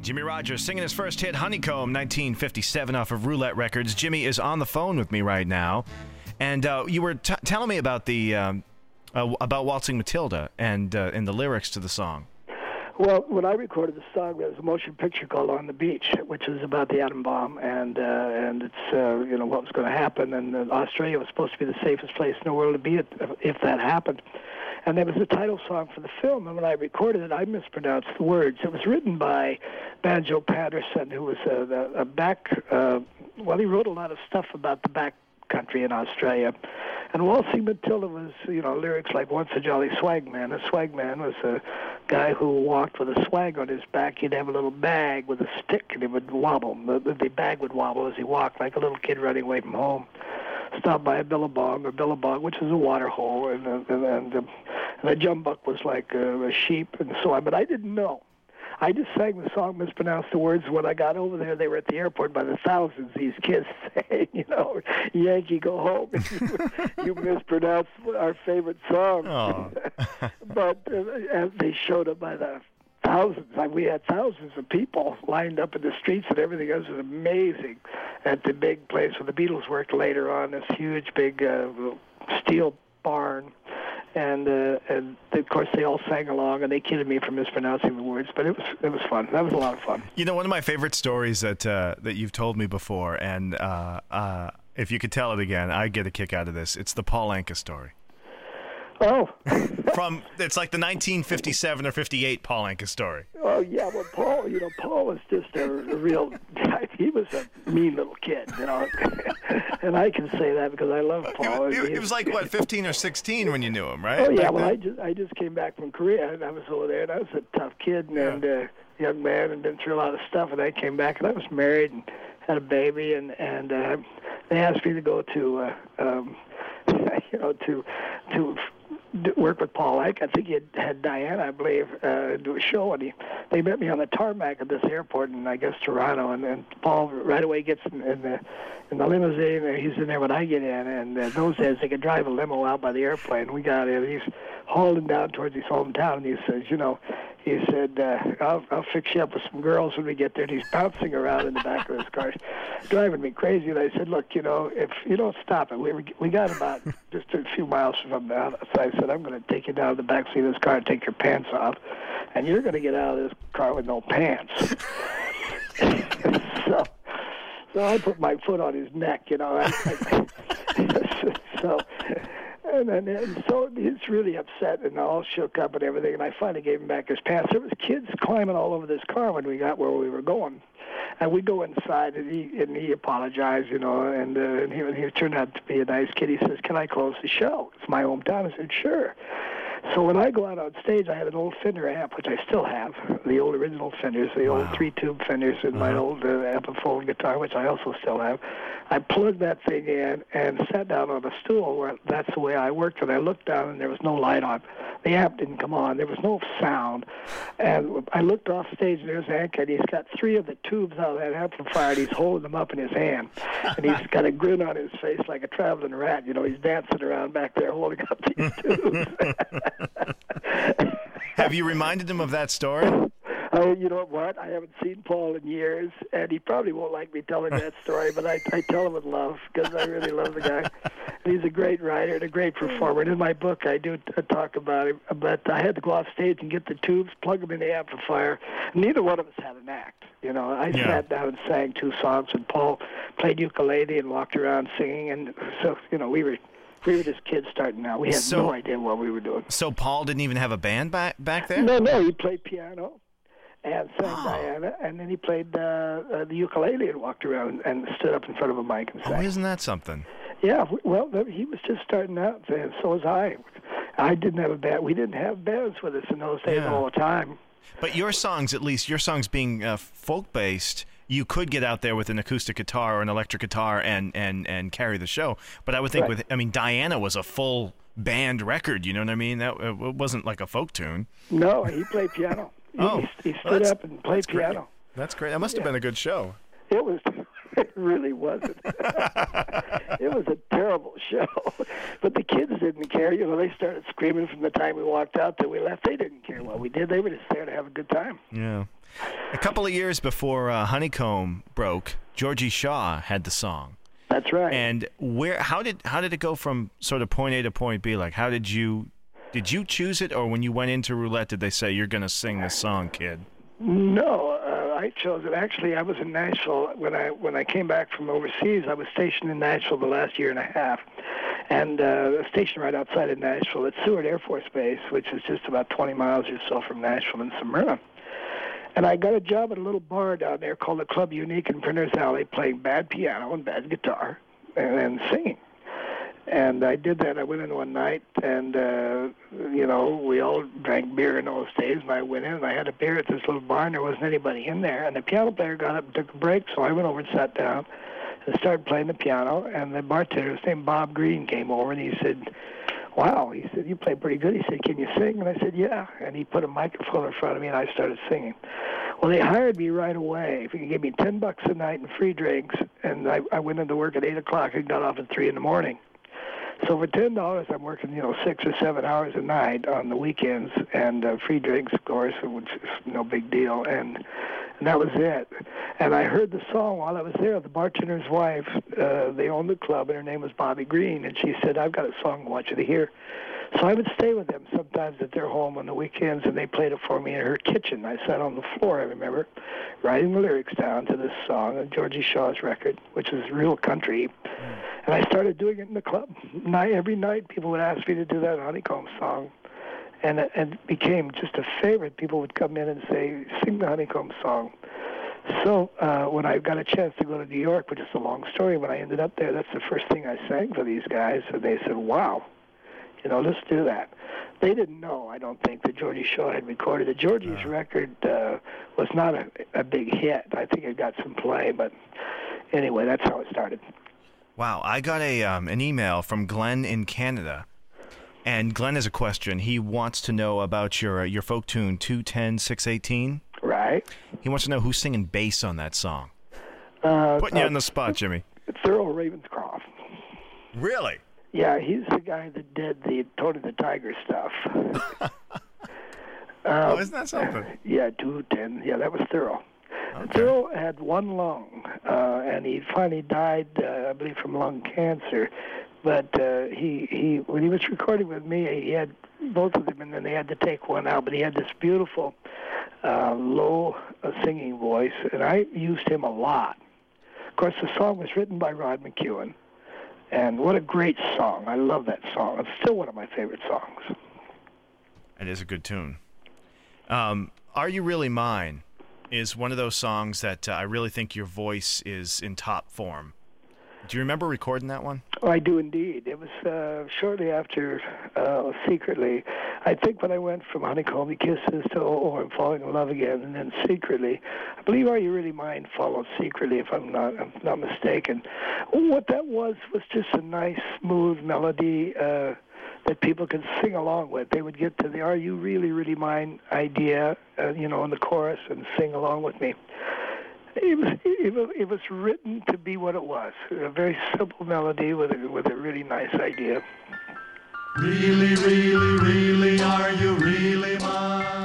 Jimmie Rodgers singing his first hit, Honeycomb, 1957, off of Roulette Records. Jimmy is on the phone with me right now, and you were telling me about the about Waltzing Matilda and the lyrics to the song. Well, when I recorded the song, there was a motion picture called On the Beach, which was about the atom bomb, and it's what was going to happen, and Australia was supposed to be the safest place in the world to be if that happened. And that was the title song for the film, and when I recorded it, I mispronounced the words. It was written by Banjo Patterson, who was he wrote a lot of stuff about the back country in Australia. And Waltzing Matilda was, lyrics like Once a Jolly Swagman. A swagman was a guy who walked with a swag on his back. He'd have a little bag with a stick, and it would wobble. The bag would wobble as he walked, like a little kid running away from home. Stopped by a billabong, which is a water hole, and a jumbuck was like a sheep and so on. But I didn't know. I just sang the song, mispronounced the words. When I got over there, they were at the airport by the thousands, these kids saying, Yankee, go home. You mispronounced our favorite song. Oh. But as they showed up by the thousands, we had thousands of people lined up in the streets and everything. It was amazing at the big place where the Beatles worked later on, this huge, big steel barn. And of course they all sang along, and they kidded me for mispronouncing the words. But it was fun. That was a lot of fun. One of my favorite stories that you've told me before, and if you could tell it again, I get a kick out of this. It's the Paul Anka story. Oh. It's like the 1957 or 58 Paul Anka story. Oh, yeah. Well, Paul was just a real guy. He was a mean little kid, and I can say that because I love Paul. He was like, 15 or 16 when you knew him, right? Oh, yeah. Well, I just came back from Korea, and I was over there, and I was a tough kid and young man and been through a lot of stuff, and I came back, and I was married and had a baby, and they asked me to go to work with Paul Anka. I think he had Diana, I believe, do a show, and they met me on the tarmac at this airport in, I guess, Toronto, and Paul right away gets in the limousine, and he's in there when I get in, and those days they could drive a limo out by the airplane. We got in, he's hauling down towards his hometown, and he says, he said, I'll fix you up with some girls when we get there. And he's bouncing around in the back of his car, driving me crazy. And I said, look, if you don't stop it, we got about just a few miles from the house. So I said, I'm going to take you down to the back seat of this car and take your pants off, and you're going to get out of this car with no pants. So I put my foot on his neck, So he's really upset and all shook up and everything, and I finally gave him back his pants. There was kids climbing all over this car when we got where we were going. And we go inside, and he apologized, and he turned out to be a nice kid. He says, can I close the show? It's my hometown. I said, sure. So when I go out on stage, I had an old Fender amp, which I still have, the old original Fenders, the old 3-tube Fenders, and my old Epiphone guitar, which I also still have. I plugged that thing in and sat down on a stool where that's the way I worked, and I looked down, and there was no light on. The amp didn't come on. There was no sound. And I looked off stage, and there's Anka, and he's got 3 of the tubes out of that amplifier, and he's holding them up in his hand. And he's got a grin on his face like a traveling rat. He's dancing around back there holding up these tubes. Have you reminded him of that story? Oh, you know what? I haven't seen Paul in years, and he probably won't like me telling that story, but I tell him with love because I really love the guy. And he's a great writer and a great performer. And in my book, I do talk about him, but I had to go off stage and get the tubes, plug them in the amplifier. Neither one of us had an act. I sat down and sang 2 songs, and Paul played ukulele and walked around singing, and so, we were just kids starting out. We had no idea what we were doing. So Paul didn't even have a band back there? No, he played piano and sang Diana, and then he played the ukulele and walked around and stood up in front of a mic and sang. Oh, isn't that something? Yeah, well, he was just starting out, and so was I. I didn't have a band. We didn't have bands with us in those days all the time. But your songs, at least, being folk-based, you could get out there with an acoustic guitar or an electric guitar and carry the show. But I would think Diana was a full band record, you know what I mean? That it wasn't like a folk tune. No, he played piano. He stood up and played piano. That's great. That must have been a good show. It was It really wasn't. It was a terrible show. But the kids didn't care. You know, they started screaming from the time we walked out till we left. They didn't care what we did. They were just there to have a good time. Yeah. A couple of years before Honeycomb broke, Georgie Shaw had the song. That's right. And how did it go from sort of point A to point B? Like, how did you choose it, or when you went into roulette, did they say you're going to sing this song, kid? No, I chose it. Actually, I was in Nashville when I came back from overseas. I was stationed in Nashville the last year and a half, and stationed right outside of Nashville at Seward Air Force Base, which is just about 20 miles or so from Nashville in Smyrna. And I got a job at a little bar down there called the Club Unique in Printers Alley, playing bad piano and bad guitar and singing. And I did that. I went in one night, and, you know, we all drank beer in those days, and I went in, and I had a beer at this little bar, and there wasn't anybody in there. And the piano player got up and took a break, so I went over and sat down and started playing the piano. And the bartender, his name Bob Green, came over, and he said, wow, he said, you play pretty good. He said, can you sing? And I said, yeah. And he put a microphone in front of me, and I started singing. Well, they hired me right away. If you could give me $10 a night and free drinks, and I went into work at 8 o'clock and got off at 3 in the morning. So for $10, I'm working, 6 or 7 hours a night on the weekends, and free drinks, of course, which is no big deal. And that was it. And I heard the song while I was there. The bartender's wife, they owned the club, and her name was Bobby Green, and she said, I've got a song I want you to hear. So I would stay with them sometimes at their home on the weekends, and they played it for me in her kitchen. I sat on the floor, I remember, writing the lyrics down to this song, of Georgie Shaw's record, which is real country. And I started doing it in the club. Every night people would ask me to do that Honeycomb song. And it became just a favorite. People would come in and say, sing the Honeycomb song. So when I got a chance to go to New York, which is a long story, when I ended up there, that's the first thing I sang for these guys. And they said, wow, let's do that. They didn't know, I don't think, that Georgie Shaw had recorded it. Georgie's record was not a big hit. I think it got some play, but anyway, that's how it started. Wow, I got an email from Glenn in Canada, and Glenn has a question. He wants to know about your folk tune 210-618. Right. He wants to know who's singing bass on that song. Putting you on the spot, Jimmy. It's Earl Ravenscroft. Really? Yeah, he's the guy that did the Tony the Tiger stuff. Isn't that something? Yeah, 210. Yeah, that was Thurl. Okay. Thurl had one lung, and he finally died, I believe, from lung cancer. But he when he was recording with me, he had both of them, and then they had to take one out. But he had this beautiful, low singing voice, and I used him a lot. Of course, the song was written by Rod McEwen, and what a great song. I love that song. It's still one of my favorite songs. It is a good tune. Are You Really Mine is one of those songs that I really think your voice is in top form. Do you remember recording that one? Oh, I do indeed. It was shortly after Secretly. I think when I went from Honeycomb Kisses to Oh, I'm Falling in Love Again, and then Secretly. I believe Are You Really Mine followed Secretly, if I'm not mistaken. What that was just a nice, smooth melody that people could sing along with. They would get to the Are You Really, Really Mine idea, in the chorus and sing along with me. It was written to be what it was, a very simple melody with a really nice idea. Really, really, really, are you really mine?